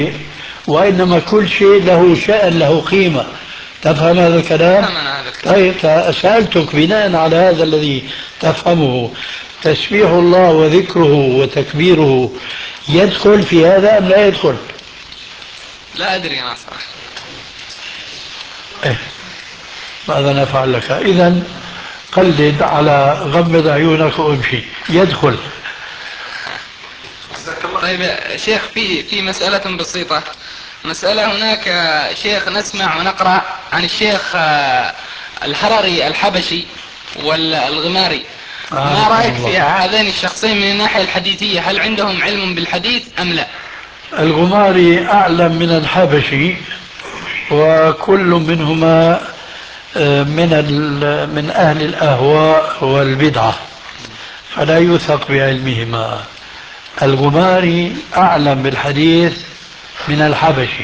وإنما كل شيء له شأن له قيمة. تفهم هذا الكلام؟ طيب، سألتك بناء على هذا الذي تفهمه، تسبيح الله وذكره وتكبيره يدخل في هذا أم لا يدخل؟ لا أدري أنا صراحة. إيه؟ ماذا نفعل لك؟ إذن قلد على غمض عيونك وامشي، يدخل. طيب شيخ، في مسألة بسيطة. مسألة هناك شيخ نسمع ونقرأ عن الشيخ الهرري الحبشي والغماري. ما رأيك في هذين الشخصين من الناحية الحديثية؟ هل عندهم علم بالحديث أم لا؟ الغماري أعلم من الحبشي، وكل منهما من أهل الأهواء والبدعة، فلا يوثق بعلمهما. الغماري أعلم بالحديث من الحبشي.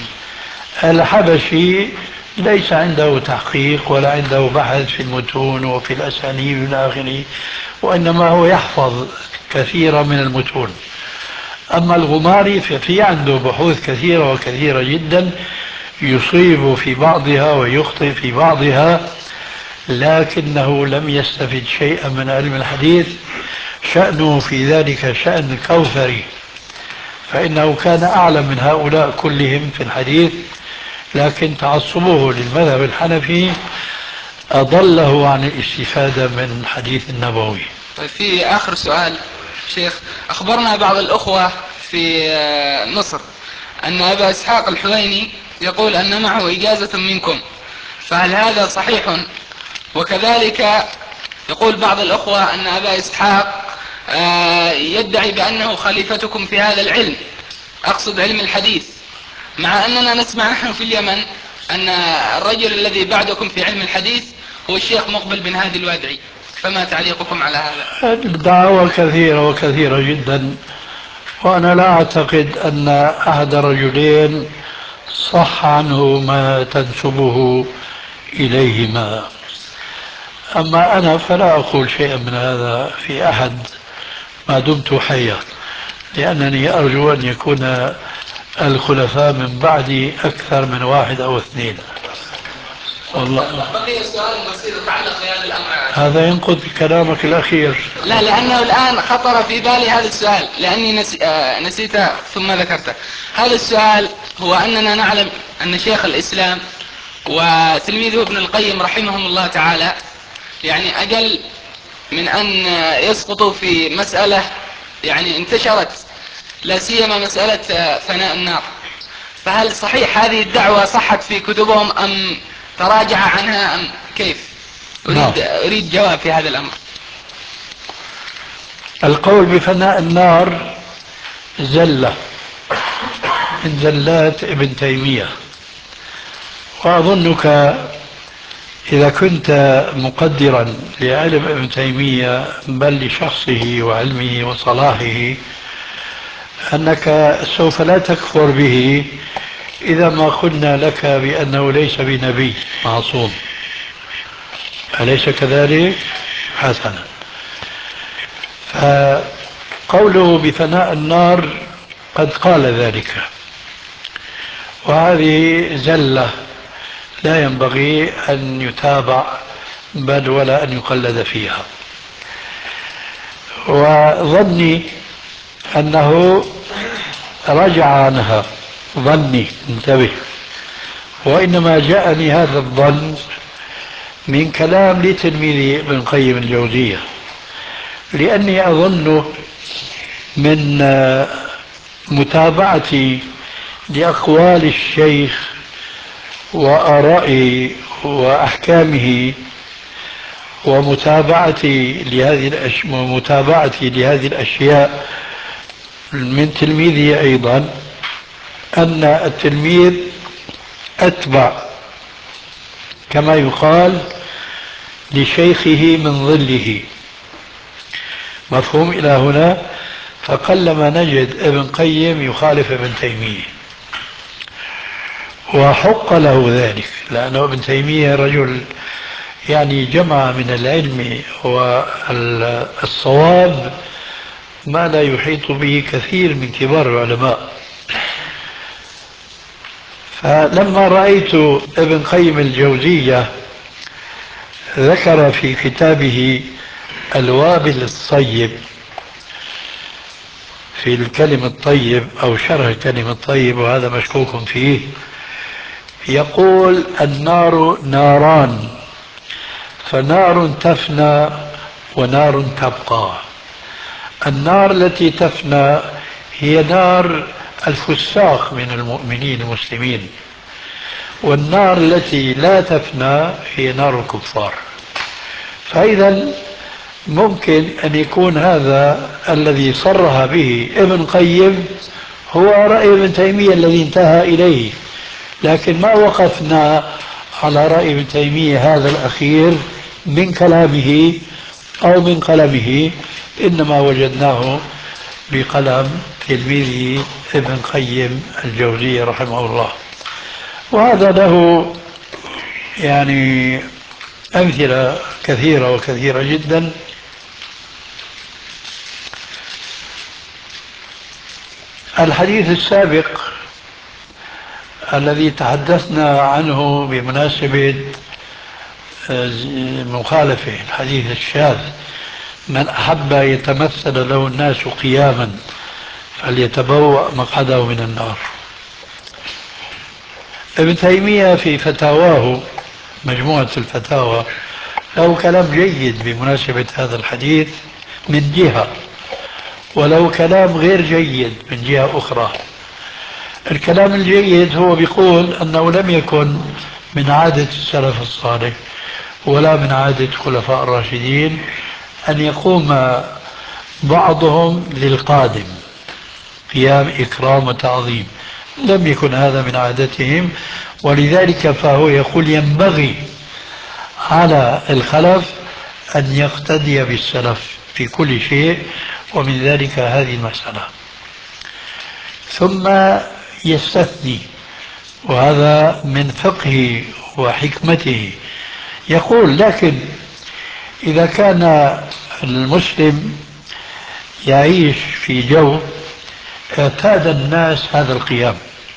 الحبشي ليس عنده تحقيق ولا عنده بحث في المتون وفي الأسانيد إلى آخره، وإنما هو يحفظ كثيرا من المتون. أما الغماري ففي عنده بحوث كثيرة وكثيرة جدا، يصيب في بعضها ويخطئ في بعضها، لكنه لم يستفد شيئا من علم الحديث. شأنه في ذلك شأن كوثري، فإنه كان أعلم من هؤلاء كلهم في الحديث، لكن تعصبه للمذهب الحنفي أضله عن الاستفادة من الحديث النبوي. طيب، في آخر سؤال شيخ. أخبرنا بعض الأخوة في مصر أن أبا إسحاق الحويني يقول أن معه إجازة منكم، فهل هذا صحيح؟ وكذلك يقول بعض الأخوة أن أبا إسحاق يدعي بأنه خليفتكم في هذا العلم، أقصد علم الحديث، مع أننا نسمع نحن في اليمن أن الرجل الذي بعدكم في علم الحديث هو الشيخ مقبل بن هادي الوادعي. فما تعليقكم على هذا؟ الدعوة كثيرة وكثيرة جدا، وأنا لا أعتقد أن أحد رجلين صح عنه ما تنسبه إليهما. أما أنا فلا أقول شيئا من هذا في أحد ما دمت حيا، لأنني أرجو أن يكون الخلفاء من بعدي أكثر من واحد أو اثنين. والله بقي سؤال بسيط يتعلق بهذا الأمر. هذا ينقض كلامك الأخير. لا، لأنه الآن خطر في بالي هذا السؤال، لأني نسيته ثم ذكرته. هذا السؤال هو أننا نعلم أن شيخ الإسلام وتلميذه ابن القيم رحمهم الله تعالى يعني أقل من أن يسقطوا في مسألة يعني انتشرت، لا سيما مسألة فناء النار. فهل صحيح هذه الدعوة صحت في كتبهم أم تراجع عنها أم كيف؟ أريد جواب في هذا الأمر. القول بفناء النار زلة من زلات ابن تيمية، وأظنك إذا كنت مقدرا لعلم ابن تيمية بل لشخصه وعلمه وصلاحه أنك سوف لا تكفر به إذا ما قلنا لك بأنه ليس بنبي معصوم، أليس كذلك؟ حسنا. فقوله بفناء النار قد قال ذلك، وهذه زلة لا ينبغي أن يتابع بل ولا أن يقلد فيها. وظني أنه رجع عنها، ظني، انتبه، وإنما جاءني هذا الظن من كلام لتلميذي ابن القيم الجوزية، لأني أظن من متابعتي لأقوال الشيخ وآرائه وأحكامه ومتابعتي لهذه الأشياء من تلميذه أيضا، أن التلميذ أتبع كما يقال لشيخه من ظله. مفهوم إلى هنا؟ فقلما نجد ابن قيم يخالف ابن تيمية، وحق له ذلك، لأنه ابن تيمية رجل يعني جمع من العلم والصواب ما لا يحيط به كثير من كبار العلماء. فلما رأيت ابن قيم الجوزية ذكر في كتابه الوابل الصيب في الكلم الطيب أو شرح الكلم الطيب، وهذا مشكوك فيه، يقول النار ناران، فنار تفنى ونار تبقى. النار التي تفنى هي نار الفساق من المؤمنين المسلمين، والنار التي لا تفنى هي نار الكفار. فإذا ممكن أن يكون هذا الذي صرح به ابن قيم هو رأي ابن تيمية الذي انتهى إليه، لكن ما وقفنا على رأي ابن تيمية هذا الأخير من كلامه أو من قلمه، إنما وجدناه بقلم تلميذه ابن قيم الجوزية رحمه الله. وهذا له يعني أمثلة كثيرة وكثيرة جدا. الحديث السابق الذي تحدثنا عنه بمناسبة مخالفة الحديث الشاذ، من أحب يتمثل له الناس قياما فليتبوأ مقعده من النار. ابن تيمية في فتاواه مجموعة الفتاوى له كلام جيد بمناسبة هذا الحديث من جهة، ولو كلام غير جيد من جهة أخرى. الكلام الجيد هو بيقول أنه لم يكن من عادة السلف الصالح ولا من عادة الخلفاء الراشدين أن يقوم بعضهم للقادم قيام إكرام وتعظيم، لم يكن هذا من عادتهم. ولذلك فهو يقول ينبغي على الخلف أن يقتدي بالسلف في كل شيء، ومن ذلك هذه المسألة. ثم يستثني، وهذا من فقهه وحكمته، يقول لكن إذا كان المسلم يعيش في جو اعتاد الناس هذا القيام،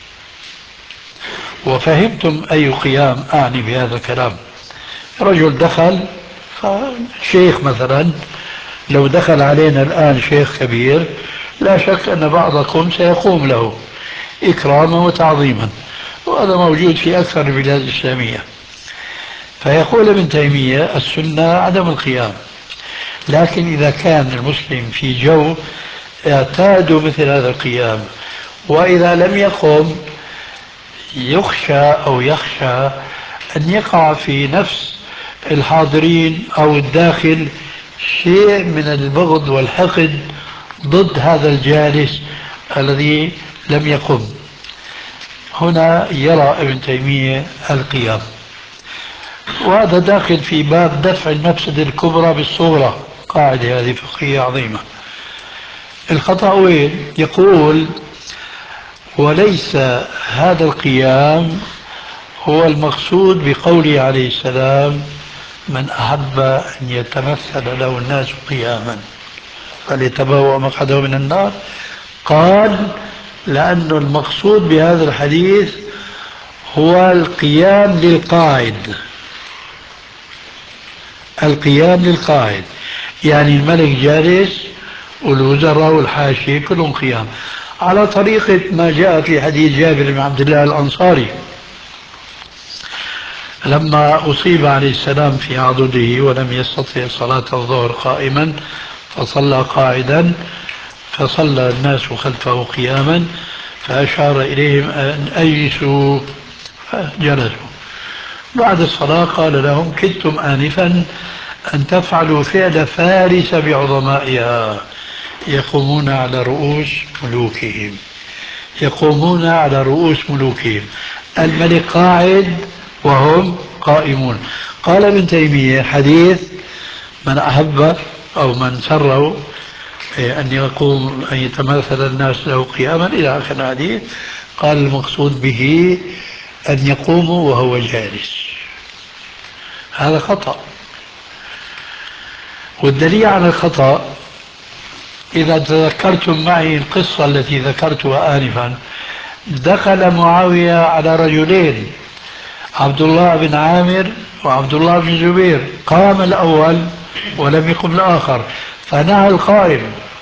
وفهمتم أي قيام أعني بهذا الكلام. رجل دخل، شيخ مثلا، لو دخل علينا الآن شيخ كبير لا شك أن بعضكم سيقوم له إكراما وتعظيما، وهذا موجود في أكثر البلاد الإسلامية. فيقول ابن تيمية السنة عدم القيام، لكن إذا كان المسلم في جو اعتادوا مثل هذا القيام وإذا لم يقم يخشى أو يخشى أن يقع في نفس الحاضرين أو الداخل شيء من البغض والحقد ضد هذا الجالس الذي لم يقم. هنا يرى ابن تيمية القيام، وهذا داخل في باب دفع المفسدة الكبرى بالصغرى، قاعدة هذه فقهية عظيمة. الخطأ وين؟ يقول وليس هذا القيام هو المقصود بقوله عليه السلام من أحب أن يتمثل له الناس قياما فليتبوأ مقعده من النار. قال لأن المقصود بهذا الحديث هو القيام للقاعد، القيام للقاعد، يعني الملك جالس والوزراء والحاشية كلهم قيام، على طريقة ما جاء في حديث جابر بن عبد الله الأنصاري لما أصيب عليه السلام في عضده ولم يستطع صلاة الظهر قائما فصلى قاعدا، فصلى الناس خلفه قياما، فأشار إليهم أن أجلسوا فجلسوا. بعد الصلاة قال لهم كدتم آنفا أن تفعلوا فعل فارس بعظمائها يقومون على رؤوس ملوكهم، يقومون على رؤوس ملوكهم، الملك قاعد وهم قائمون. قال ابن تيمية حديث من أحب أو من سره أن يقوم أن يتمثل الناس له قياما إلى آخر الحديث، قال المقصود به أن يقوموا وهو جالس. هذا خطأ، والدليل على الخطأ إذا تذكرتم معي القصة التي ذكرتها آنفا دخل معاوية على رجلين، عبد الله بن عامر وعبد الله بن زبير، قام الأول ولم يقم الآخر، فنهى القائم.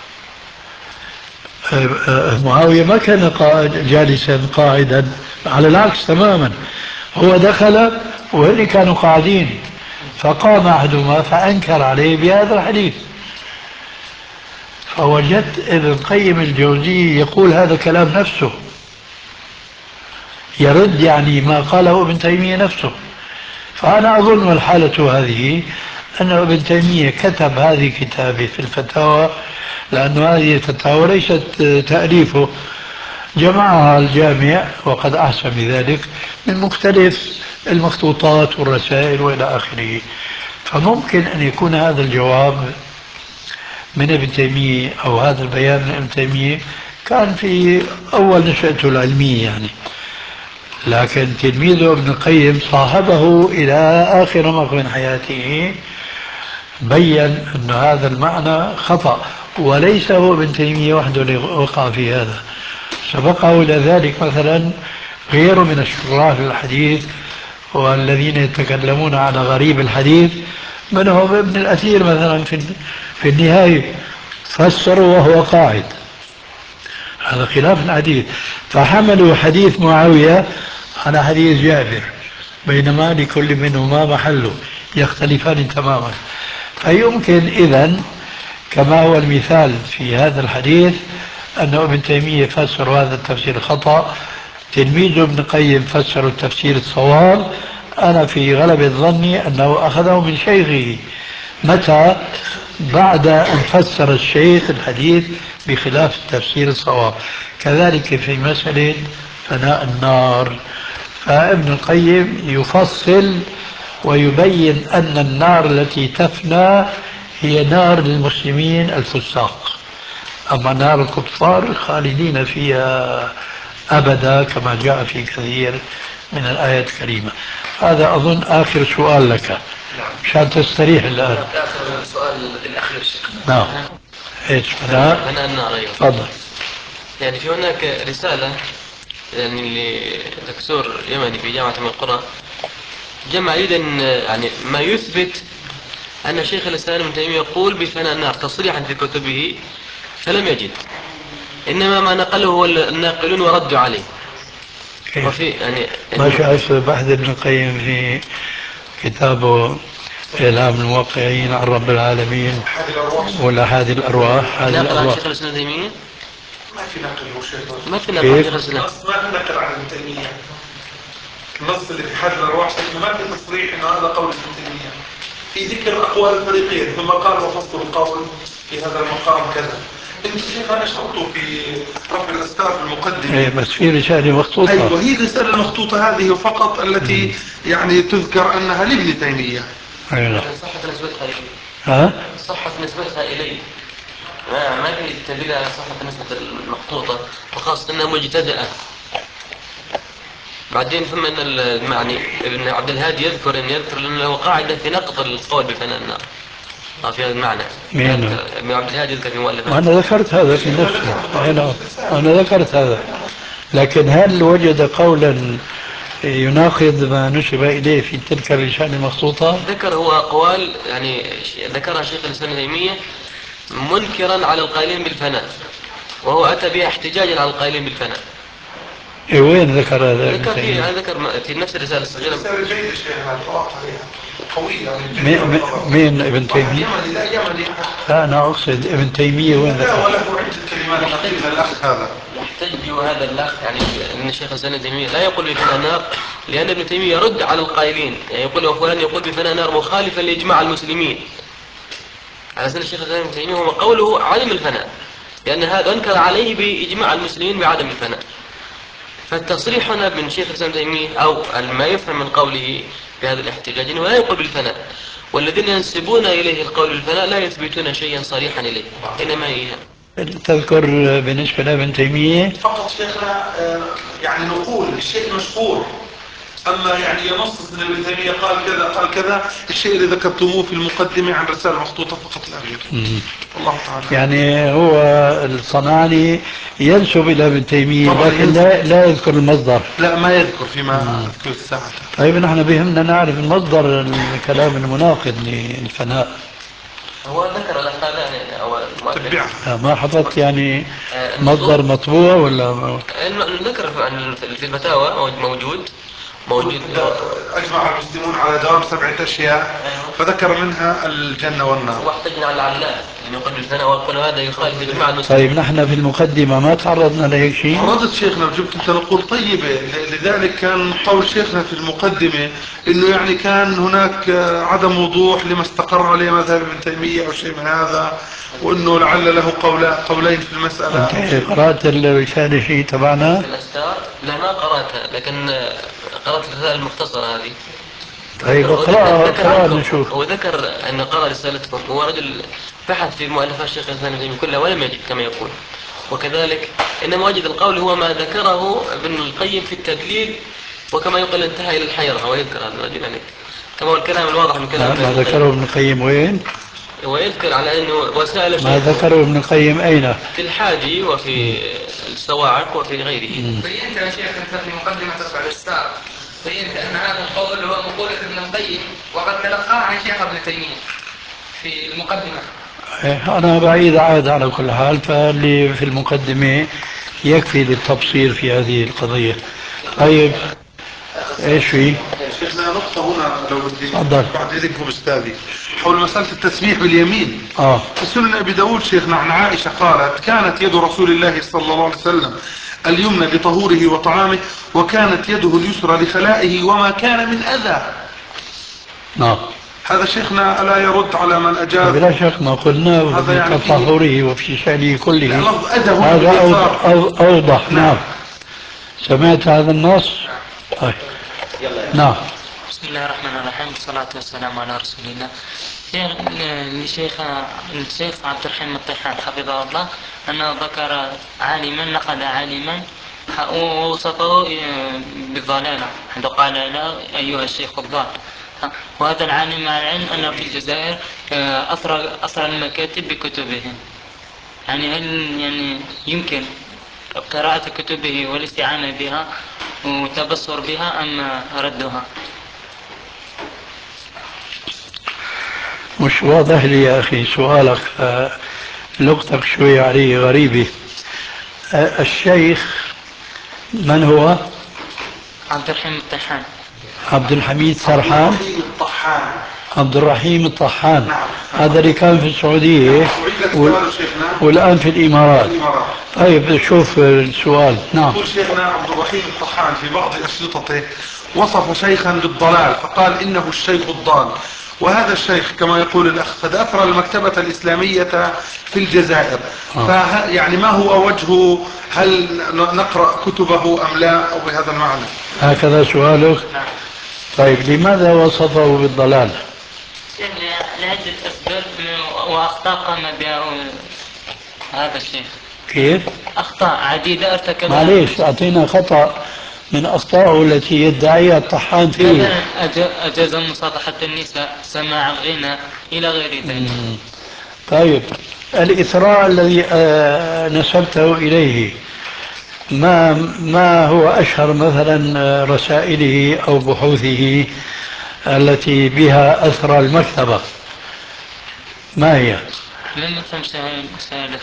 معاوية ما كان جالسا قاعدا، على العكس تماما، هو دخل وهن كانوا قاعدين، فقام أحدهما فأنكر عليه بهذا الحديث. فوجدت ابن القيم الجوزي يقول هذا كلام نفسه، يرد يعني ما قاله ابن تيمية نفسه. فأنا أظن الحالة هذه أن ابن تيمية كتب هذه كتابه في الفتاوى، لأن هذه الفتاوى ليست تأليفه، جمعها الجامع وقد أحسن بذلك من مختلف المخطوطات والرسائل وإلى آخره. فممكن أن يكون هذا الجواب من ابن تيمية أو هذا البيان من ابن تيمية كان في أول نشأته العلمية يعني، لكن تلميذه ابن القيم صاحبه إلى آخر مقام من حياته بين أن هذا المعنى خطأ، وليس هو ابن تيمية وحده اللي وقع في هذا، سبقه إلى ذلك مثلا غيره من الشراح الحديث والذين يتكلمون على غريب الحديث، منهم ابن الأثير مثلا في النهاية فسروا وهو قاعد، هذا خلاف الحديث، فحملوا حديث معاوية على حديث جابر، بينما لكل منهما محله، يختلفان تماما. فيمكن إذن كما هو المثال في هذا الحديث أن ابن تيمية فسر هذا التفسير خطأ، تلميذ ابن القيم فسر التفسير الصواب، أنا في غلبة ظني أنه أخذه من شيخه، متى؟ بعد أن فسر الشيخ الحديث بخلاف التفسير الصواب. كذلك في مسألة فناء النار، فابن القيم يفصل ويبين أن النار التي تفنى هي نار للمسلمين الفساق، أما نار الكفار خالدين فيها أبدا كما جاء في كثير من الآيات الكريمة. هذا أظن آخر سؤال لك مشان تستريح الآن. آخر السؤال الأخير شيخ. نعم. ايش فناء النار. أيوه. تفضل. يعني في هناك رسالة يعني لدكتور يمني في جامعة من القرى، جمع أيضا يعني ما يثبت أن شيخ الإسلام ابن تيمية يقول بفناء النار تصريحا في كتبه، فلم يجد، إنما ما نقله هو الناقلون وردوا عليه. وفي يعني ما شايف بحث ابن القيم في كتابه إعلام الموقعين عن رب العالمين ولا هذه الأرواح؟ هذه نقل عن الأرواح شيخ الإسلام ابن تيمية؟ ما في نقل هو شيخ، ما في نقل عن شيخ الإسلام. النص ما في نقل عن ابن تيمية، النص اللي في حد الأرواح ما في تصريح إنه هذا قول ابن تيمية، في ذكر أقوال الفريقين، ثم قال وفصل القول في هذا المقام كذا. انت شيخ انا شرطه في رب الأستار في المقدمة. ايه بس في رسالة مخطوطة. ايوه هي الرسالة المخطوطة هذه فقط التي يعني تذكر انها لابن تيمية. ايوه. صحة نسبتها إليه. ها؟ صحة نسبتها إليه. ما في دليل على صحة نسبة المخطوطة، وخاصة أنها مجتدأة. بعدين ثم أن المعني ابن عبد الهادي يذكر أن له قاعدة في نقض القول بفناء النار. في هذا المعنى. مين؟ ابن عبد الهادي يذكر في مؤلفاته. أنا ذكرت هذا في نفسي. أنا ذكرت هذا، لكن هل وجد قولا يناقض ما نسب إليه في تلك الرسالة المخطوطة؟ ذكر هو أقوال يعني ذكرها شيخ الإسلام ابن تيمية منكرا على القائلين بالفناء، وهو أتى بها احتجاجا على القائلين بالفناء. إيه وين ذكر هذا؟ ذكر في نفس الرسالة الصغيرة. رسالة جيدة الشيخ هذا عليها قوية. مين ابن تيمية؟ لا أنا أقصد ابن تيمية وين ذكر؟ وله عدة كلمات يحتج الأخ هذا. يحتج هذا الأخ يعني أن الشيخ الإسلام ابن تيمية لا يقول بفناء النار، لأن ابن تيمية يرد على القائلين، يعني يقول وفلان يقول بفناء النار مخالفا لإجماع المسلمين. على سنة الشيخ الإسلام ابن تيمية هو قوله عدم الفناء، لأن هذا أنكر عليه بإجماع المسلمين بعدم الفناء. فالتصريح هنا من شيخ الإسلام ابن تيمية أو ما يفهم من قوله بهذا الاحتجاج أنه لا يقول بالفناء، والذين ينسبون إليه القول بالفناء لا يثبتون شيئا صريحا إليه، إنما هي تذكر بالنسبة لابن تيمية؟ فقط شيخنا يعني نقول الشيء مشهور أما يعني ينصص أن ابن تيمية قال كذا قال كذا، الشيء اللي ذكرتموه في المقدمة عن رسالة مخطوطة فقط لا غير. الله تعالى. يعني هو الصنعاني ينسب إلى ابن تيمية لكن لا يذكر المصدر. لا ما يذكر فيما أذكر الساعة. طيب نحن بهمنا نعرف المصدر الكلام المناقض للفناء. هو ذكر الأخطاء يعني أو ما حفظت يعني مصدر مطبوع ولا ذكر في الفتاوى موجود أجمع المسلمون على دوام 7 أشياء فذكر منها الجنة والنار. واحتجنا على العلاء يعني يقول الفناء ويقول هذا يخالف إجماع المسلمين. طيب نحن في المقدمة ما تعرضنا لهيك شيء؟ تعرضت شيخنا وجبت أنت نقول طيبة، لذلك كان قول شيخنا في المقدمة إنه يعني كان هناك عدم وضوح لما استقر عليه مذهب ابن تيمية أو شيء من هذا، وإنه لعل له قولين في المسألة. أنت قرأت الرسالة شيء تبعنا؟ لا ما قرأتها، لكن قرأت الرسالة المختصرة هذه. طيب اقرأ نشوف. وذكر أن قرأ رسالتكم، هو رجل بحث في مؤلفات الشيخ الإسلام ابن تيمية كلها ولم يجد كما يقول. وكذلك إنما وجد القول هو ما ذكره ابن القيم في التدليل، وكما يقول انتهى إلى الحيرة. ويذكر هذا الرجل يعني كما هو الكلام الواضح من كلام ما ذكره ابن القيم وين؟ ويذكر على أنه وسائل ما ذكره ابن القيم أين؟ في الحادي وفي السواعق وفي غيره. بينت يا شيخ أنت في مقدمة رفع الإستار، بينت أن هذا القول هو مقولة ابن القيم وقد تلقاه عن شيخ ابن تيمية في المقدمة. أنا بعيد عاد على كل حال، فاللي في المقدمة يكفي للتبصير في هذه القضية. طيب ايش في؟ شيخنا نقطة هنا لو بدي تفضل. بعد إذنكم أستاذي حول مسألة التسبيح باليمين. في سنن أبي داود شيخنا عن عائشة قالت كانت يد رسول الله صلى الله عليه وسلم اليمنى لطهوره وطعامه، وكانت يده اليسرى لخلائه وما كان من أذى. هذا شيخنا ألا يرد على من أجاز؟ بلا شك ما قلنا في يعني تطهره وفي شأنه كله، هذا أوضح. نعم سمعت هذا النص؟ طيب نعم. بسم الله الرحمن الرحيم، والصلاة والسلام على رسول الله. الشيخ عبد الرحيم الطحان حفظه الله أنه ذكر عالما نقد عالما ووصفه بالضلالة عندما قال لا أيها الشيخ الضال. وهذا العالم مع العلم أنه في الجزائر أثر المكاتب بكتبهم. يعني هل يعني يمكن قراءة كتبه والاستعانة بها وتبصر بها أم ردها؟ مش واضح لي يا أخي سؤالك، لغتك شوي عليه غريبة. الشيخ من هو؟ عبد الرحيم الطحان. عبد الحميد سرحان. عبد الرحيم الطحان. نعم. هذا اللي كان في السعودية والآن في الإمارات. طيب شوف السؤال. نعم. يقول شيخنا عبد الرحيم الطحان في بعض أشرطته وصف شيخا بالضلال فقال إنه الشيخ الضال، وهذا الشيخ كما يقول الأخ قد أثر المكتبة الإسلامية في الجزائر. يعني ما هو وجهه؟ هل نقرأ كتبه أم لا، أو بهذا المعنى؟ هكذا سؤالك؟ طيب لماذا وصفه بالضلال؟ لعدة أسباب وأخطاء قام بها هذا الشيخ. كيف؟ أخطاء عديدة ارتكبها. معليش أعطينا خطأ من أخطائه التي يدعيها الطحان فيه. أجاز مصافحة النساء، سماع الغنى، إلى غير ذلك. طيب الإثراء الذي نسبته إليه ما هو أشهر مثلا رسائله أو بحوثه التي بها أثر المكتبة؟ ما هي؟ لم أفهم سؤالك.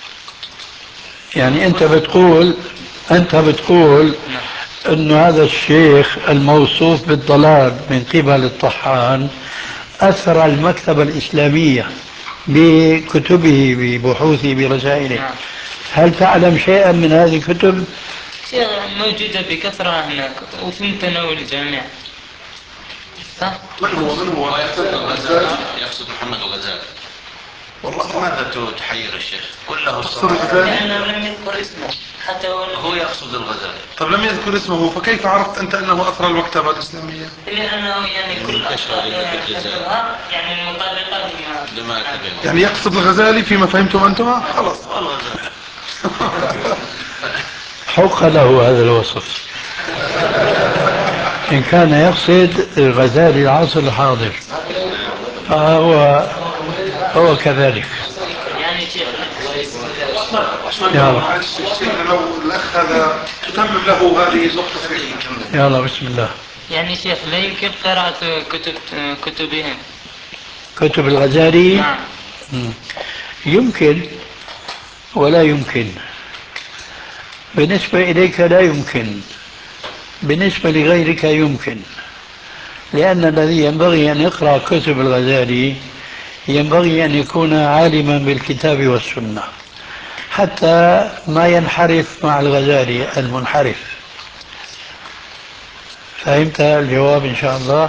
يعني أنت بتقول أن هذا الشيخ الموصوف بالضلال من قبل الطحان أثر المكتبة الإسلامية بكتبه ببحوثه برسائله. هل تعلم شيئا من هذه الكتب؟ موجودة بكثرة هناك وفي متناول الجميع. من هو؟ يقصد محمد الغزالي. والله ماذا تحير الشيخ؟ كله لأنه لم يذكر اسمه حتى هو يقصد الغزالي. طب لم يذكر اسمه، فكيف عرفت أنت أنه أثر المكتبة الإسلامية؟ لأنه يعني كل يعني المطابقة لما تبين. يعني يقصد الغزالي فيما فهمتم أنتم؟ خلاص. حق له هذا الوصف. إن كان يقصد الغزالي العصر الحاضر فهو كذلك. يعني شيخ يلا لو الأخ هذا تتمم له هذه النقطة في يلا بسم الله. يعني شيخ لا يمكن قراءة كتبهم. كتب الغزالي نعم. يمكن ولا يمكن. بالنسبة إليك لا يمكن، بالنسبة لغيرك يمكن، لأن الذي ينبغي أن يقرأ كتب الغزالي ينبغي أن يكون عالما بالكتاب والسنة حتى ما ينحرف مع الغزالي المنحرف. فهمت الجواب إن شاء الله؟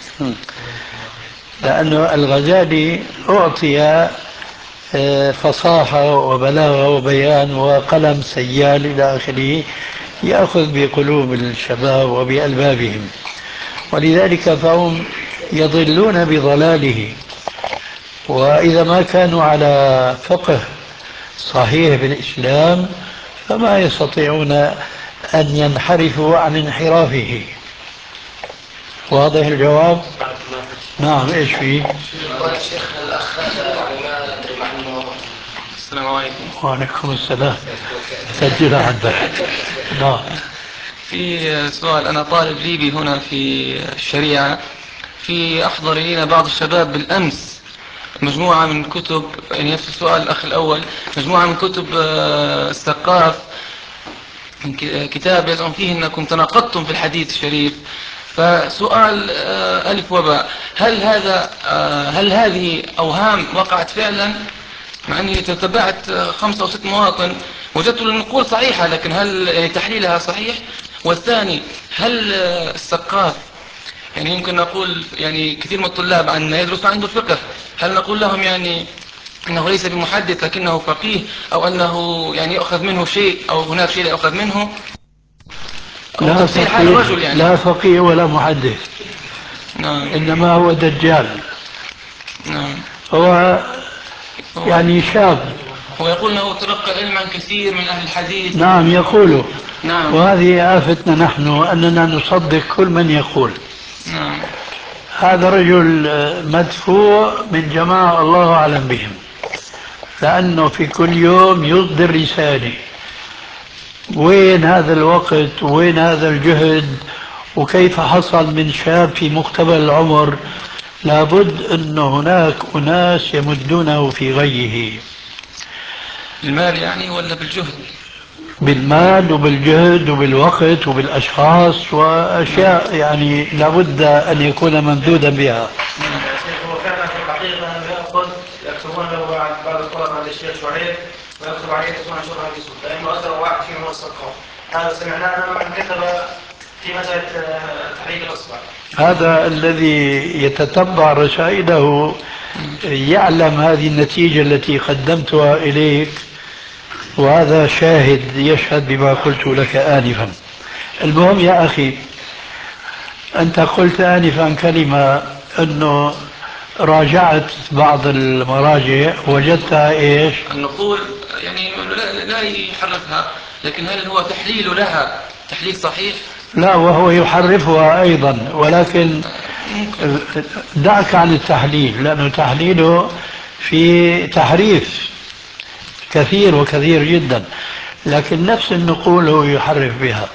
لأنه الغزالي أعطي فصاحة وبلاغة وبيان وقلم سيال إلى آخره يأخذ بقلوب الشباب وبألبابهم، ولذلك فهم يضلون بضلاله. وإذا ما كانوا على فقه صحيح بالإسلام فما يستطيعون أن ينحرفوا عن انحرافه. واضح الجواب؟ نعم. ايش فيه؟ الشيخ الأخ يعني ما أدري مع أنه. السلام عليكم. وعليكم السلام. سجل عندك. نعم. في سؤال، أنا طالب ليبي هنا في الشريعة، في أحضر إلينا بعض الشباب بالأمس مجموعة من كتب، يعني نفس السؤال الأخ الأول، مجموعة من كتب الثقاف، كتاب يزعم فيه أنكم تناقضتم في الحديث الشريف. فسؤال ألف وباء، هل هذه أوهام وقعت فعلا؟ مع أني تتبعت 5 أو 6 مواطن وجدت النقول صحيحة، لكن هل تحليلها صحيح؟ والثاني، هل الثقاف يعني يمكن نقول يعني كثير من الطلاب عن يدرس عنده الفقه، هل نقول لهم يعني أنه ليس بمحدث لكنه فقيه، أو أنه يعني يأخذ منه شيء أو هناك شيء لا يأخذ منه، أو لا تفسير حال فقيه، الرجل يعني؟ لا فقيه ولا محدث. نعم. إنما هو دجال. نعم. هو يعني شاب. هو يقول أنه تلقى علما كثير من أهل الحديث. نعم يقول. نعم. وهذه آفتنا نحن أننا نصدق كل من يقول. نعم. هذا رجل مدفوع من جماعة الله أعلم بهم، لأنه في كل يوم يصدر رسالة. وين هذا الوقت وين هذا الجهد؟ وكيف حصل من شاب في مقتبل العمر؟ لابد أن هناك أناس يمدونه في غيه. المال يعني ولا بالجهد؟ بالمال وبالجهد وبالوقت وبالأشخاص وأشياء يعني لابد أن يكون ممدودا بها. هو فعلا في الحقيقة أنه يكتبون له بعض الطلبة عند الشيخ شعيب ويكتب عليه اسمه شرح يوسف، لأنه أكثر واحد فيهم هو الثقاف. هذا سمعناه من كتب في مسألة تحريك الأصبع. هذا الذي يتتبع رسائله يعلم هذه النتيجة التي قدمتها إليك، وهذا شاهد يشهد بما قلت لك آنفا. المهم يا أخي، أنت قلت آنفا كلمة أنه راجعت بعض المراجع وجدتها إيش؟ النقول يعني لا يحرفها، لكن هل هو تحليل لها تحليل صحيح؟ لا، وهو يحرفها أيضا، ولكن دعك عن التحليل، لأنه تحليله في تحريف كثير وكثير جدا، لكن نفس النقول هو يحرف بها.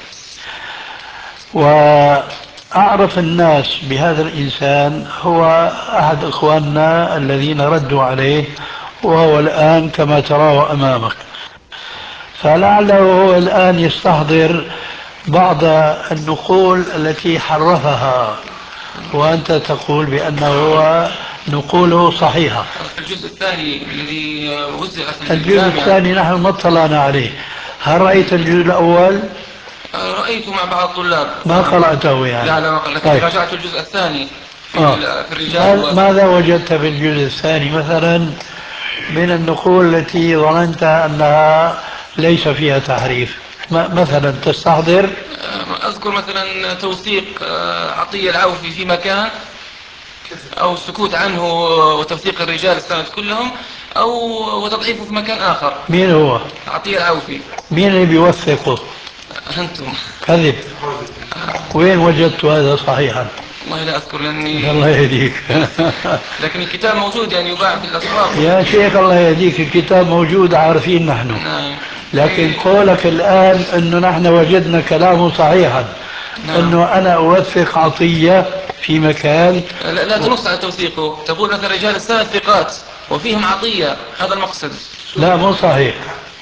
وأعرف الناس بهذا الإنسان هو أحد إخواننا الذين ردوا عليه، وهو الآن كما تراه أمامك، فلعله هو الآن يستحضر بعض النقول التي حرفها، وأنت تقول بأنه هو نقوله صحيحة. الجزء الثاني الذي وزع في الجزء الجامعة، الثاني نحن ما اطلعنا عليه. هل رأيت الجزء الأول؟ رأيته مع بعض الطلاب. ما قرأته يعني؟ لا لا ما قرأت، لكن طيب. راجعت الجزء الثاني في في الرجال. ماذا وجدت في الجزء الثاني مثلا من النقول التي ظننت أنها ليس فيها تحريف؟ مثلا تستحضر؟ أذكر مثلا توثيق عطية العوفي في مكان، أو السكوت عنه وتوثيق الرجال السند كلهم، أو وتضعيفه في مكان آخر. مين هو؟ عطية العوفي. مين اللي بيوثقه؟ أنتم. كذب. وين وجدت هذا صحيحا؟ والله لا أذكر لأني الله يهديك. لكن الكتاب موجود يعني يباع في الأسواق. يا شيخ الله يهديك، الكتاب موجود عارفين نحن. نعم. لكن قولك الآن أنه نحن وجدنا كلامه صحيحا، نعم. أنه أنا أوثق عطية في مكان. لا تنص على توثيقه، تقول مثلا رجال السنة ثقات وفيهم عطية، هذا المقصد. لا مو صحيح.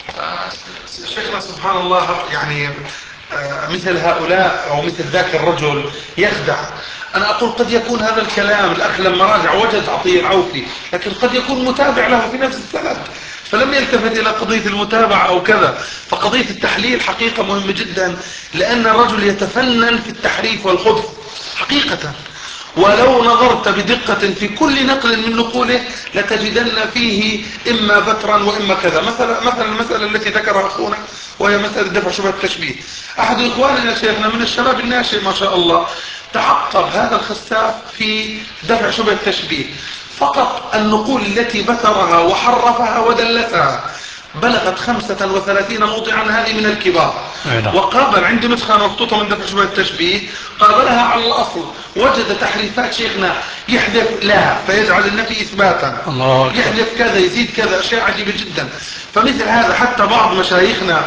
شيخنا سبحان الله، يعني مثل هؤلاء أو مثل ذاك الرجل يخدع. أنا أقول قد يكون هذا الكلام الأخ لما راجع وجد عطية العوفي، لكن قد يكون متابع له في نفس السند فلم يلتفت إلى قضية المتابعة أو كذا. فقضية التحليل حقيقة مهمة جدا، لأن الرجل يتفنن في التحريف والخبث حقيقة. ولو نظرت بدقة في كل نقل من نقوله لتجدن فيه إما بترا وإما كذا. مثلا المسألة التي ذكرها أخونا وهي مسألة دفع شبهة التشبيه. أحد إخواننا شيخنا من الشباب الناشئ ما شاء الله تعقب هذا الخساف في دفع شبهة التشبيه. فقط النقول التي بترها وحرفها ودلسها بلغت 35 موضعا، هذه من الكبار. وقابل عندي نسخة مخطوطة من دفع شبهة التشبيه، قابلها على الأصل وجد تحريفات شيخنا، يحذف لا فيجعل النفي إثباتا، يحذف كذا يزيد كذا، أشياء عجيبة جدا. فمثل هذا حتى بعض مشايخنا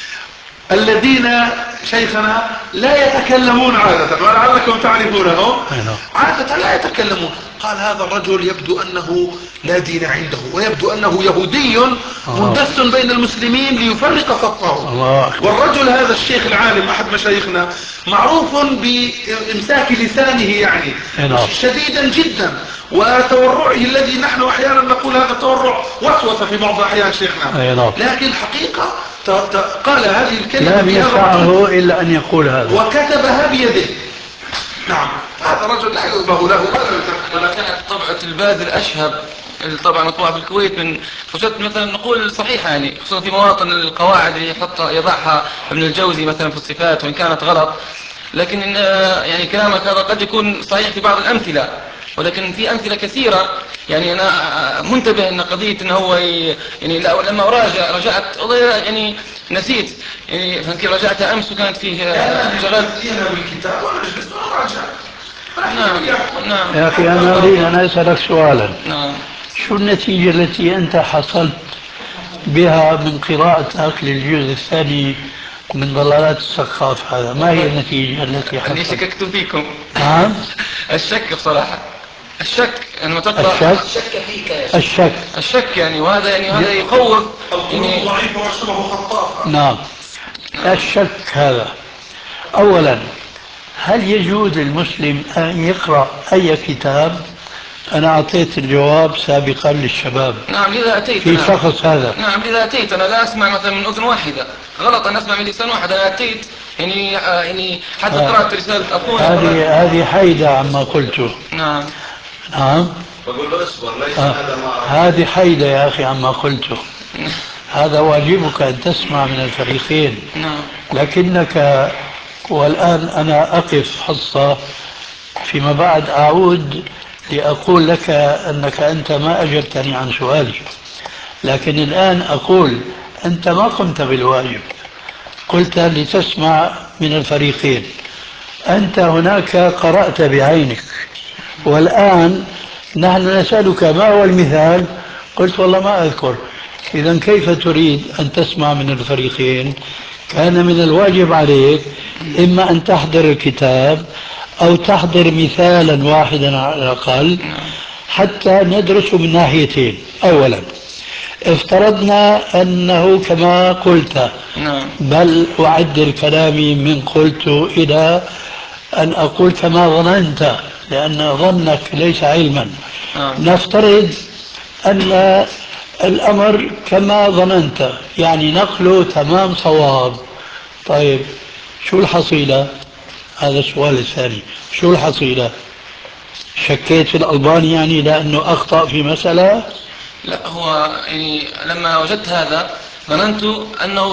الذين شيخنا لا يتكلمون عادة، ولعلكم تعرفونهم، عادة لا يتكلمون. قال هذا الرجل يبدو أنه لا دين عنده، ويبدو أنه يهودي مندس بين المسلمين ليفرق صفه. والرجل هذا الشيخ العالم أحد مشايخنا معروف بإمساك لسانه يعني شديدا جدا، وتورعه الذي نحن أحيانا نقول هذا تورع وسوسة في بعض الأحيان شيخنا، لكن حقيقة قال هذه الكلمة لم يسعه إلا أن يقول هذا وكتبها بيده. نعم، هذا رجل لا يؤبه له. ولا كانت طبعة الباذل أشهب، طبعا مطبوعة في الكويت، من وجدت مثلا نقول صحيحة يعني، خصوصا في مواطن القواعد اللي يضعها ابن الجوزي مثلا في الصفات وإن كانت غلط، لكن يعني كلامك هذا قد يكون صحيح في بعض الأمثلة، ولكن في أمثلة كثيرة. يعني أنا منتبه أن قضية أنه هو يعني لما رجعت يعني نسيت، يعني فكر رجعت أمس وكانت فيه شغل بالكتاب ونجلس ونراجع. نعم. يا أخي أنا أريد أن أسألك سؤالا. نعم. شو النتيجة التي أنت حصلت بها من قراءتك للجزء الثاني من ضلالات السقاف هذا؟ ما هي النتيجة التي أني حصلت؟ شككت فيكم. نعم. الشك بصراحة، الشك أنه تقرأ الشك فيك يا شيخ. الشك يعني، وهذا يعني هذا يخوف يعني ضعيفة وشبه خطافة. نعم. الشك هذا أولا، هل يجوز للمسلم أن يقرأ أي كتاب؟ أنا أعطيت الجواب سابقا للشباب. نعم لذا أتيت في شخص هذا. نعم لذا أتيت. أنا لا أسمع مثلا من أذن واحدة، غلط أن أسمع من لسان واحد. أنا أتيت يعني حتى قرأت رسالة أخونا. هذه حيدة عما قلته. نعم. نعم. بقول له اصبر ليس هذا ما هذه حيدة يا أخي عما قلته. هذا واجبك أن تسمع من الفريقين. نعم. لكنك، والآن أنا أقف حصة، فيما بعد أعود لأقول لك أنك أنت ما أجبتني عن سؤالي، لكن الآن أقول أنت ما قمت بالواجب، قلت لتسمع من الفريقين. أنت هناك قرأت بعينك، والآن نحن نسألك ما هو المثال، قلت والله ما أذكر. إذا كيف تريد أن تسمع من الفريقين؟ كان من الواجب عليك إما أن تحضر الكتاب أو تحضر مثالا واحدا على الأقل حتى ندرس من ناحيتين. أولا، افترضنا أنه كما قلت، بل أعدل كلامي من قلت إلى أن أقول كما ظننت، لأن ظنك ليس علما. نفترض أن الأمر كما ظننت، يعني نقله تمام صواب. طيب شو الحصيلة؟ هذا السؤال الثاني، شو الحصيلة؟ شكيت في الألباني يعني لأنه أخطأ في مسألة؟ لا، هو يعني لما وجدت هذا ظننت أنه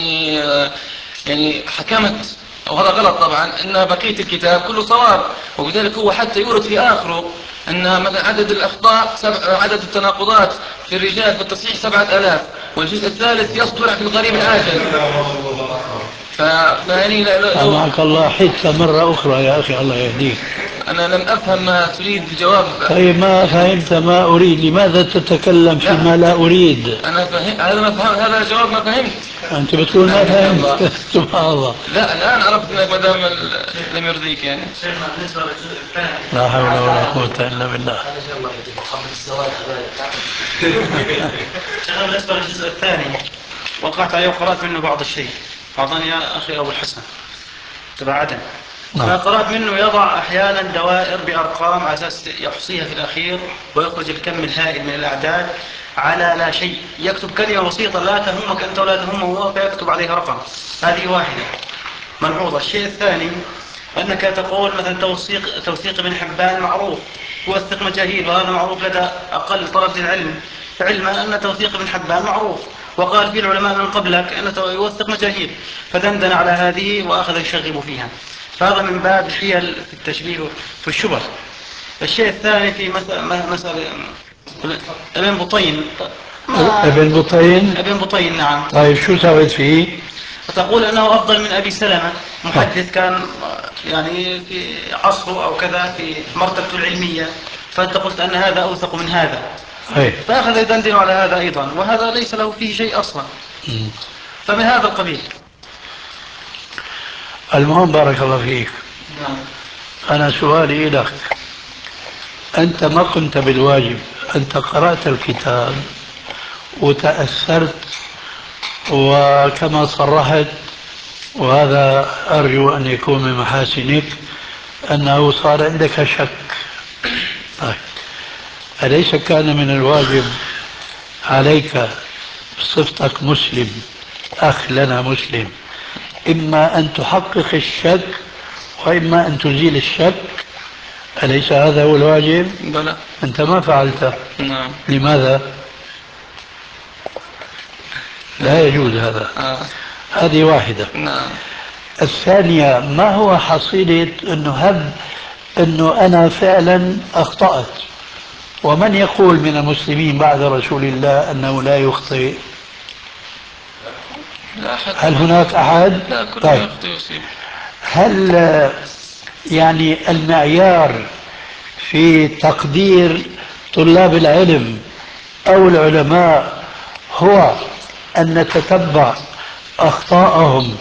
يعني حكمت، وهذا غلط طبعا، أن بقية الكتاب كله صواب. وبذلك هو حتى يورد في آخره أن مثلا عدد الأخطاء عدد التناقضات في الرجال في التصحيح 7000، والجزء الثالث يصدر في الغريب العاجل. فيعني معك الله حتى مرة أخرى يا أخي الله يهديك. أنا لم أفهم ما تريد الجواب. طيب ما فهمت ما أريد، لماذا تتكلم فيما لا أريد؟ أنا فهم هذا ما فهم، هذا الجواب ما فهمت. أنت بتقول ما فهمت. سبحان الله. لا الآن عرفت أنك ما دام لم يرضيك يعني. بالنسبة للجزء الثاني لا حول ولا قوة إلا بالله. بالنسبة للجزء الثاني وقعت عليه وقرأت منه بعض الشيء، أعطاني يا أخي أبو الحسن تبع عدن. فقرأت منه يضع أحيانا دوائر بأرقام على أساس يحصيها في الأخير ويخرج الكم الهائل من الأعداد على لا شيء، يكتب كلمة بسيطة لا تهمك أنت ولا تهمه هو فيكتب عليها رقم. هذه واحدة ملحوظة. الشيء الثاني أنك تقول مثلا توثيق ابن حبان معروف، توثق مجاهيل وهذا معروف لدى أقل طلبة العلم، علما أن توثيق ابن حبان معروف وقال فيه العلماء من قبلك أنه يوثق مجاهيل، فدندن على هذه وأخذ يشغب فيها. فهذا من باب الحيل في التشبيه في الشبه. الشيء الثاني في مسألة ابن بطين. ابن بطين نعم. طيب شو سويت فيه؟ فتقول أنه أفضل من أبي سلمة، محدث كان يعني في عصره أو كذا في مرتبته العلمية، فأنت قلت أن هذا أوثق من هذا. فأخذ يدندن على هذا أيضا، وهذا ليس له فيه شيء أصلا. فمن هذا القبيل. المهم بارك الله فيك. أنا سؤالي لك، أنت ما قمت بالواجب، أنت قرأت الكتاب وتأثرت وكما صرحت، وهذا أرجو أن يكون من محاسنك، أنه صار عندك شك. طيب أليس كان من الواجب عليك بصفتك مسلم، أخ لنا مسلم، إما أن تحقق الشك وإما أن تزيل الشك؟ أليس هذا هو الواجب؟ بلى. أنت ما فعلته. نعم. لماذا؟ لا يجوز هذا. هذه واحدة. نعم. الثانية، ما هو حصيلة أنه أنا فعلا أخطأت؟ ومن يقول من المسلمين بعد رسول الله أنه لا يخطئ؟ لا أحد. هل هناك أحد؟ لا، كل طيب. يخطئ يصيب. هل يعني المعيار في تقدير طلاب العلم أو العلماء هو أن نتتبع أخطاءهم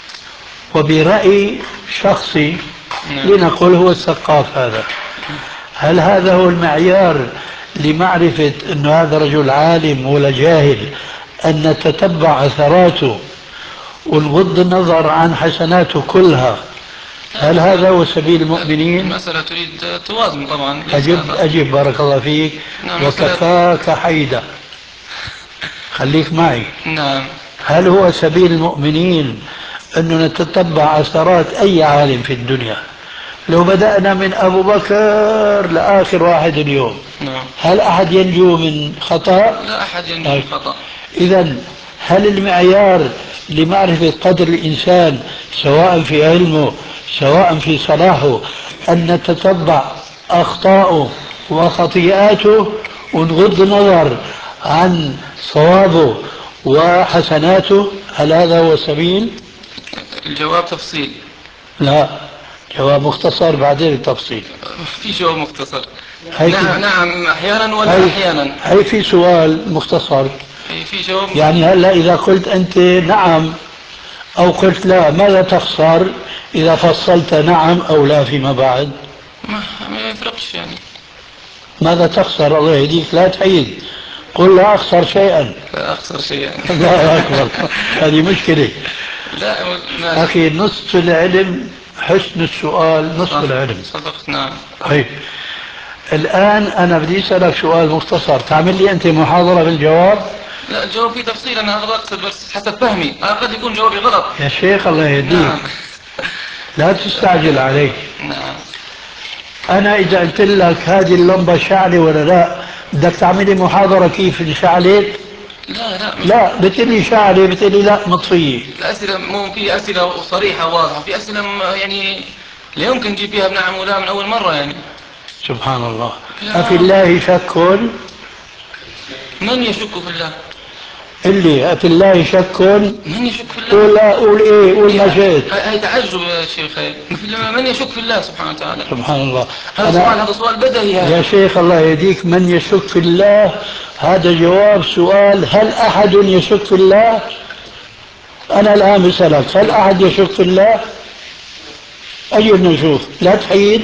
وبرأي شخصي لنقول هو الثقاف هذا؟ هل هذا هو المعيار لمعرفة أن هذا رجل عالم ولا جاهل، أن نتتبع أثراته ونغض النظر عن حسناته كلها؟ هل هذا هو سبيل المؤمنين؟ المسألة تريد توازن طبعا. أجب بارك الله فيك. نعم. وكفاك حيدة، خليك معي. نعم. هل هو سبيل المؤمنين أن نتتبع أثرات أي عالم في الدنيا؟ لو بدأنا من أبو بكر لآخر واحد اليوم، نعم. هل أحد ينجو من خطأ؟ لا أحد ينجو من خطأ. إذن هل المعيار لمعرفة قدر الإنسان سواء في علمه سواء في صلاحه أن نتتبع أخطاءه وخطيئاته ونغض النظر عن صوابه وحسناته؟ هل هذا هو السبيل؟ الجواب تفصيل. لا، جواب مختصر بعدين التفصيل. في جواب مختصر. نعم أحيانا ولا أحيانا. هي في سؤال مختصر. في جواب. يعني هلا إذا قلت أنت نعم أو قلت لا، ماذا تخسر إذا فصلت نعم أو لا فيما بعد؟ ما يفرقش يعني. ماذا تخسر؟ الله يهديك، لا تعيد، قل لا أخسر شيئا. لا أخسر شيئا. الله أكبر. هذه مشكلة. لا أخي نصف العلم حسن السؤال، نصف العلم. صدقت. نعم. طيب الآن أنا بدي أسألك سؤال مختصر، تعمل لي أنت محاضرة بالجواب؟ لا، الجواب فيه تفصيل، أنا هذا أقصد بس حسب فهمي، قد يكون جوابي غلط. يا شيخ الله يهديك. نعم. لا تستعجل علي. نعم. أنا إذا قلت لك هذه اللمبة شعلة ولا لا، بدك تعملي محاضرة كيف انشعلت؟ لا بتقولي شعلة، بتقولي لا مطفية. الأسئلة مو في أسئلة صريحة واضحة، في أسئلة يعني لا يمكن نجيب فيها بنعم ولا من أول مرة يعني. سبحان الله. أفي الله شك؟ من يشك في الله؟ اللي في الله شك. من يشك في الله؟ قول لا، قول ايه، قول ما شئت. هاي تعجب يا شيخ. من يشك في الله سبحانه وتعالى؟ سبحان الله. هذا سؤال بدهي يا شيخ الله يهديك، من يشك في الله هذا جواب سؤال هل أحد يشك في الله؟ أنا الآن بسألك هل أحد يشك في الله؟ أي نشوف، لا تحيد.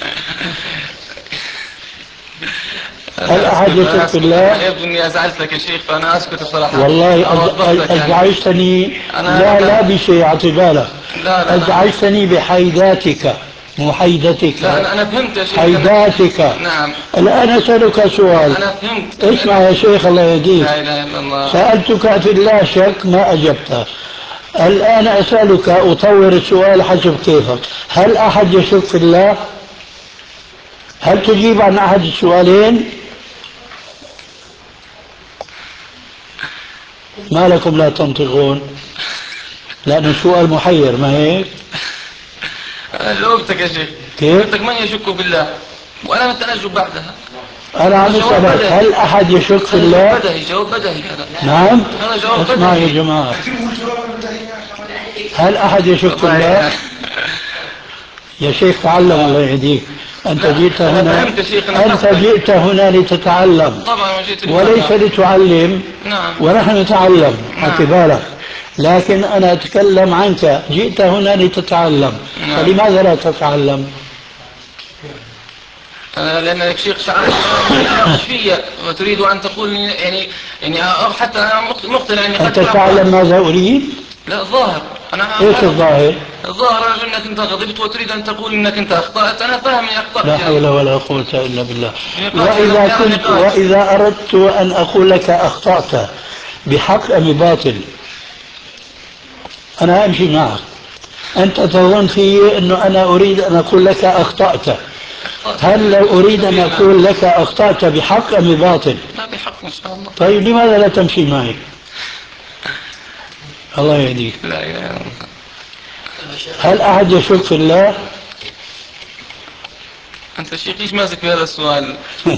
هل أحد يشك في الله؟ يبدو إني أزعجتك يا شيخ، فأنا أسكت الصراحة. والله أزعجتني. لا بشيء، أعطي بالك. أزعجتني بحيداتك، محيدتك. لا أنا فهمت يا شيخ. حيداتك. نعم. الآن أسألك سؤال. أنا فهمت. اسمع يا شيخ الله يهديك. لا إله إلا الله. سألتك في الله شك ما أجبت. الآن أسألك، أطور السؤال حسب كيفك. هل أحد يشك في الله؟ هل تجيب عن أحد السؤالين؟ ما لكم لا تنطقون؟ لأن السؤال محير، ما هيك؟ جاوبتك يا شيخ. كيف؟ قلتك من يشك بالله وأنا التنجب بعدها. أنا عم أسألك هل أحد يشك في الله؟ بدهي، جواب بدهي هذا. نعم؟ هذا جواب بدهي. اسمع يا جماعة، هل أحد يشك في الله؟ يا شيخ تعلم الله يهديك. أنت جئت هنا، أنت جئت هنا لتتعلم وليس لتعلم. نعم. ونحن نتعلم، خلي بالك. لكن أنا أتكلم عنك، جئت هنا لتتعلم. نعم. فلماذا لا تتعلم؟ لأنك شيخ شعرت فيا وتريد أن تقول يعني حتى أنا مقتنع أني أنت تعلم ماذا أريد؟ لا الظاهر. ايش الظاهر؟ الظاهر انك انت غضبت وتريد ان تقول انك انت اخطأت. انا فاهم اني اخطأت. لا حول ولا قوة الا بالله. واذا اردت ان اقول لك اخطأت بحق ام باطل، انا امشي معك. انت تظن في انه انا اريد ان اقول لك اخطأت. هل لو اريد ان اقول لك اخطأت بحق ام باطل؟ لا بحق ان شاء الله. طيب لماذا لا تمشي معي؟ الله يهديك. لا اله الا الله. هل أحد يشك في الله؟ أنت شيخ ليش ماسك بهذا السؤال؟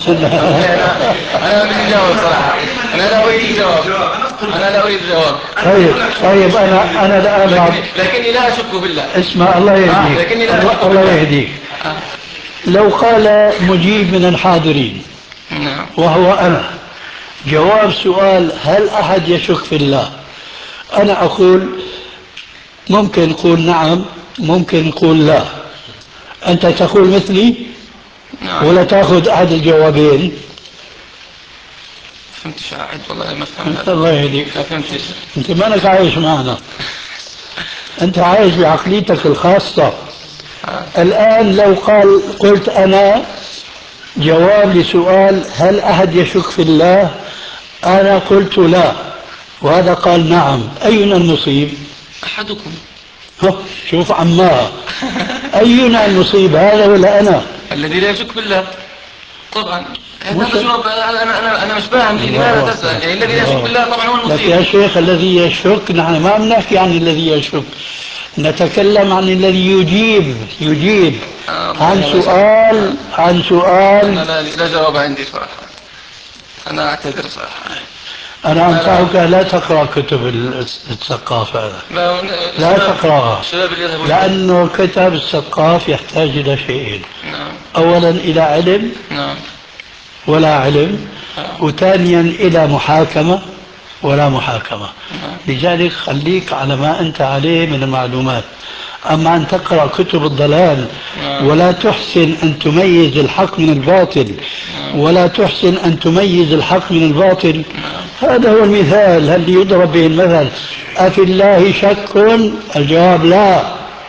أنا بدي أجاوب صراحة. أنا لا أريد الجواب. طيب أنا الآن لكني لا أشك بالله. اسمع الله يهديك. الله يهديك. لو قال مجيب من الحاضرين وهو أنا جواب سؤال هل أحد يشك في الله، أنا أقول ممكن نقول نعم، ممكن نقول لا. أنت تقول مثلي ولا تأخذ أحد الجوابين؟ فهمت شاهد والله ما فهمت. الله يهديك. فهمتش. أنت مانك عايش معنا، أنت عايش بعقليتك الخاصة. الآن لو قلت أنا جواب لسؤال هل أحد يشك في الله، أنا قلت لا وهذا قال نعم، أينا المصيب؟ أحدكم. شوف عمار، أينا المصيب، هذا ولا أنا؟ الذي لا يشك بالله طبعا. هذا جواب. أنا مش فاهم لماذا تسأل. يعني الذي لا يشك بالله طبعا هو المصيب. لكن يا شيخ الذي يشك، نحن ما بنحكي عن الذي يشك، نتكلم عن الذي يجيب عن سؤال. أنا لا جواب عندي صراحة. أنا أعتذر صراحة. أنا أنصحك لا تقرأ كتب الثقافة، لا تقرأها، لأنه كتاب الثقاف يحتاج إلى شيئين. أولا إلى علم ولا علم، وثانيا إلى محاكمة ولا محاكمة. لذلك خليك على ما أنت عليه من المعلومات. أما أن تقرأ كتب الضلال ولا تحسن أن تميز الحق من الباطل، ولا تحسن أن تميز الحق من الباطل، هذا هو المثال الذي يضرب به المثل. أفي الله شك؟ الجواب لا.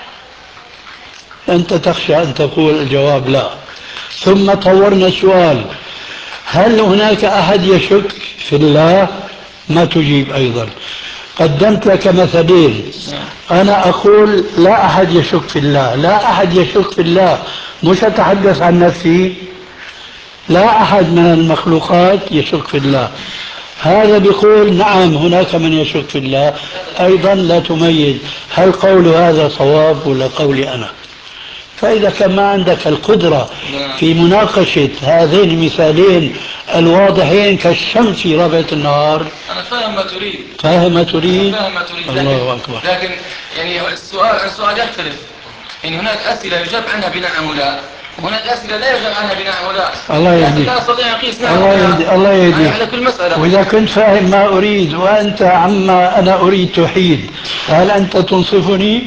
أنت تخشى أن تقول الجواب لا. ثم طورنا السؤال هل هناك أحد يشك في الله؟ ما تجيب أيضا. قدمت لك مثلين، أنا أقول لا أحد يشك في الله، لا أحد يشك في الله، مش أتحدث عن نفسي، لا أحد من المخلوقات يشك في الله. هذا بيقول نعم هناك من يشك في الله، أيضا لا تميز هل قول هذا صواب ولا قولي أنا. فإذا كان ما عندك القدرة في مناقشة هذين المثالين الواضحين كالشمس في ربعة النهار. أنا فاهم ما تريد. فاهم ما تريد؟ فاهم ما تريد. الله أكبر. لكن يعني السؤال يختلف. يعني هناك أسئلة يجاب عنها بنعم ولا، وهناك أسئلة لا يجاب عنها بنعم ولا. الله يهديك. لا أستطيع أقيس نعم الله يهديك. الله يهديك. على كل مسألة. وإذا كنت فاهم ما أريد وأنت عما أنا أريد تحيد، هل أنت تنصفني؟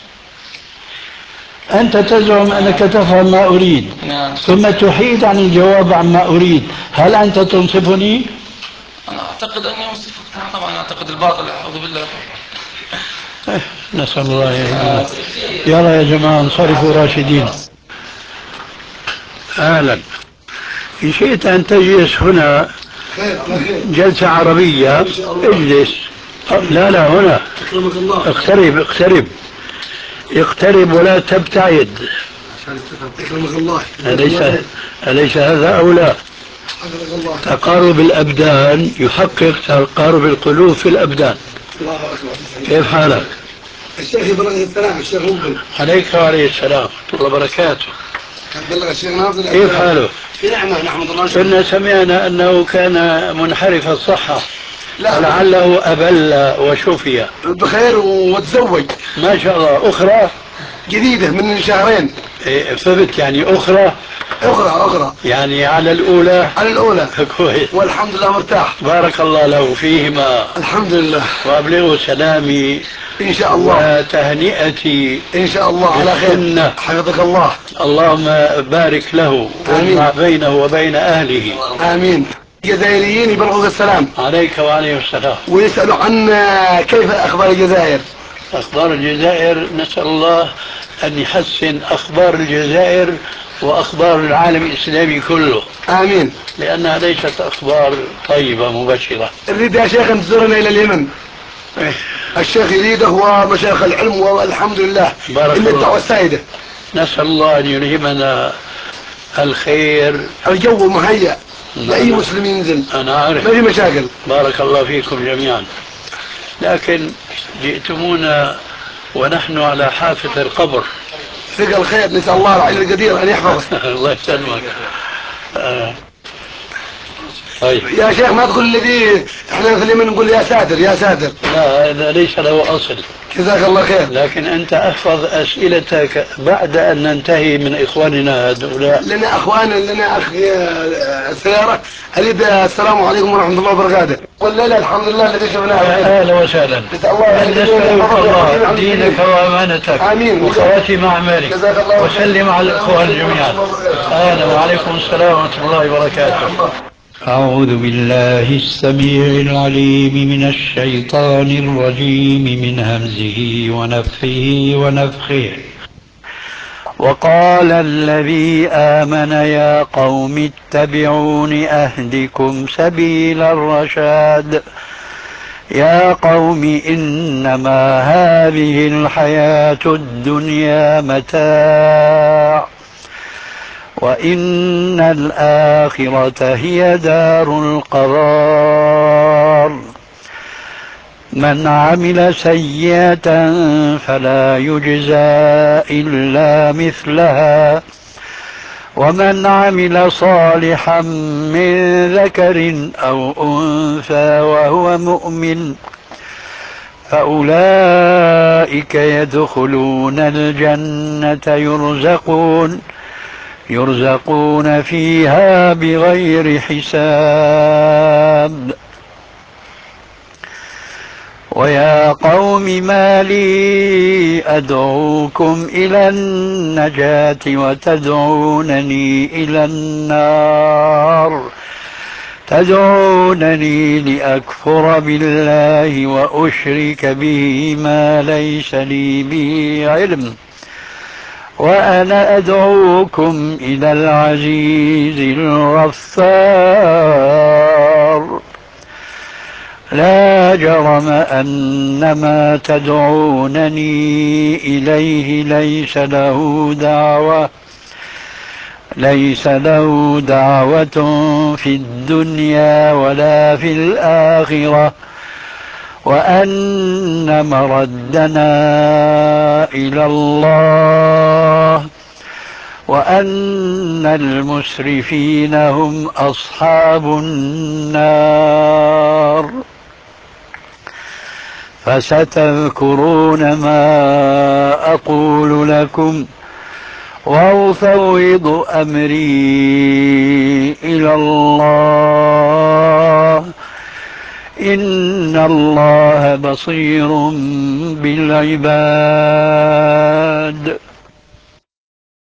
أنت تزعم أنك تفهم ما أريد، ثم تحيد عن الجواب عما أريد، هل أنت تنصفني؟ أنا أعتقد أني أنصفك. طبعا أعتقد الباطل، أعوذ بالله. نسأل الله يهدينا. يلا يا جماعة انصرفوا راشدين. أهلا. إن شئت أن تجلس هنا جلسة عربية اجلس. لا هنا. اقترب اقترب ولا تبتعد. أليس هذا أولى؟ تقارب الأبدان يحقق تقارب القلوب في الأبدان. الله أكبر. كيف حالك؟ الشيخ إبراهيم السلام. الشيخ مقبل. عليك وعليه السلام ورحمة الله وبركاته. بلغ الشيخ ناصر. كيف حاله؟ في نعمة نحمد الله. كنا سمعنا أنه كان منحرف الصحة، لعله أبل وشفي. بخير وتزوج ما شاء الله. أخرى جديدة من شهرين. ثبت يعني أخرى يعني على الأولى. كويس. والحمد لله مرتاح. بارك الله له فيهما. الحمد لله. وأبلغه سلامي إن شاء الله وتهنئتي إن شاء الله على خير. حفظك الله. اللهم بارك له واجمع بينه وبين أهله. آمين. الجزائريين يبلغوا السلام. عليك وعليه السلام. ويسألوا عن كيف أخبار الجزائر. أخبار الجزائر نسأل الله أن يحسن أخبار الجزائر وأخبار العالم الإسلامي كله. آمين. لأنها ليست أخبار طيبة مبشرة. نريد يا شيخ أن تزورنا إلى اليمن. الشيخ يريده ومشايخ العلم والحمد لله. بارك الله. الدعوة السائدة. نسأل الله أن يلهمنا الخير. الجو مهيأ لأي مسلم ينزل. أنا عارف. ما في مشاكل. بارك الله فيكم جميعا. لكن جئتمونا ونحن على حافة القبر. فيك الخير. نسأل الله العلي القدير أن يحفظك. الله يسلمك. طيب. يا شيخ ما تقول الذي احنا في اليمن نقول يا ساتر يا ساتر. لا هذا ليس له أصل. جزاك الله خير. لكن أنت احفظ أسئلتك بعد أن ننتهي من إخواننا هؤلاء. لنا أخوان لنا أخي السيارة. أريد السلام عليكم ورحمة الله وبركاته. والليلة الحمد لله الذي شفناه. أهلا وسهلا. نسألك الله دينك وأمانتك. آمين. وخواتم أعمالك. وسلم على الإخوان جميعا. أهلا وعليكم السلام ورحمة الله وبركاته. أعوذ بالله السميع العليم من الشيطان الرجيم من همزه ونفخه ونفخه. وقال الذي آمن يا قوم اتبعون أهدكم سبيل الرشاد. يا قوم إنما هذه الحياة الدنيا متاع وإن الآخرة هي دار القرار. من عمل سيئة فلا يجزى إلا مثلها ومن عمل صالحا من ذكر أو أنثى وهو مؤمن فأولئك يدخلون الجنة يرزقون فيها بغير حساب. ويا قوم ما لي أدعوكم إلى النجاة وتدعونني إلى النار. تدعونني لأكفر بالله وأشرك به ما ليس لي به علم وأنا أدعوكم إلى العزيز الغفار. لا جرم أن ما تدعونني إليه ليس له دعوة في الدنيا ولا في الآخرة وأن مردنا إلى الله وأن إن المسرفين هم أصحاب النار. فستذكرون ما أقول لكم وأفوض أمري إلى الله إن الله بصير بالعباد.